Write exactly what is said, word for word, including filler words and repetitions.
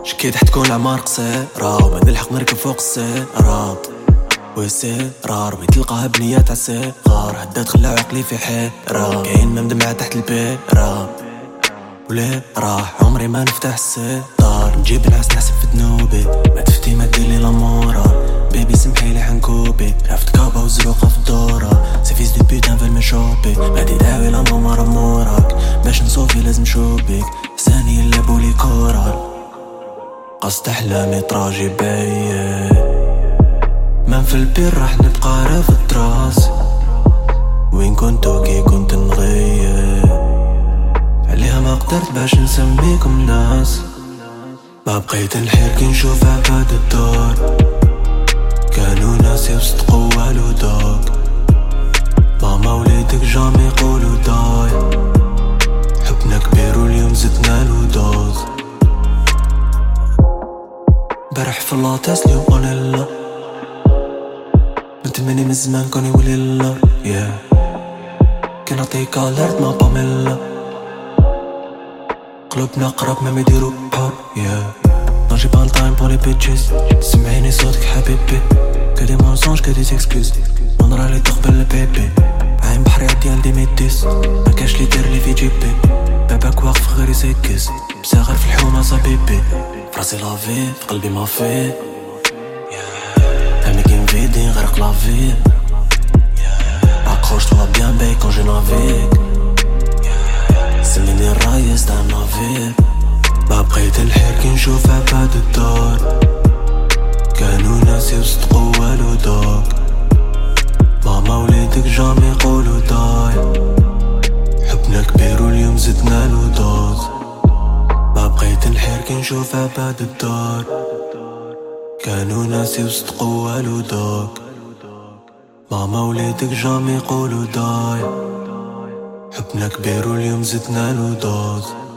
شكيت حتكون العمار قصيرة وما نلحق نركب فوق السيارة وسيرار بيتلقاها بنيات عالصغار هدات خلاو عقلي في حيرة كاين ما مدمع تحت البيرة ولا راح عمري ما نفتح الستار نجيب العس نحسب في ذنوبي ما تفتي ما ديرلي لامورا بيبي سمحيلي حنكوبي رافت كابا وزروقة في الدورة سيفيز دي بيتان في المشوبي مادي داوي لا ماما رمورك باش نصوفي لازم شوبيك ثاني اللابولي كورال قصد احلامي تراجي بايه من في البير راح نبقى راه في الدراس وين كنتو كي كنت نغيب عليها ما قدرت باش نسميكم ناس ما بقيت نحير كي نشوف عباد الدار كانوا ناس يصدقوا والو داك ماما وليدك جامي يقولوا داي حبنا كبير واليوم زدنا له دوز برح في اللاتاس اليوم قليلا نتمني من زمان كوني وليلا yeah. كي نعطيك الارض ما باميلا قلوبنا قراب ما ميديرو بحر yeah. نجي بان تايم بور لي بيتشيز سمعيني صوتك حبيبي كدي مونسونج كدي تيكسكوز ونرى لي تقبل البيبي عايم بحري عدي عندي ميتيس مكاش لي دير لي في جيبي باباك واقف غير يسكس مساغر في الحومة صبيبي فراسي لافي في قلبي ما في همي كي نفيدي غرق لافي accroche toi bien babe quand je navigue سميني الرايس تاع النافير ما بقيت نحير كي نشوف عباد الدار كانوا ناس يصدقوا والو داك ماما وليدك جامي يقولوا داي حبنا كبير واليوم زدنا له دوز ما بقيت نحير كي نشوف عباد الدار كانوا ناس يصدقوا والو داك ماما وليدك جامي يقولوا داي حبنا كبير واليوم زدنا له دوز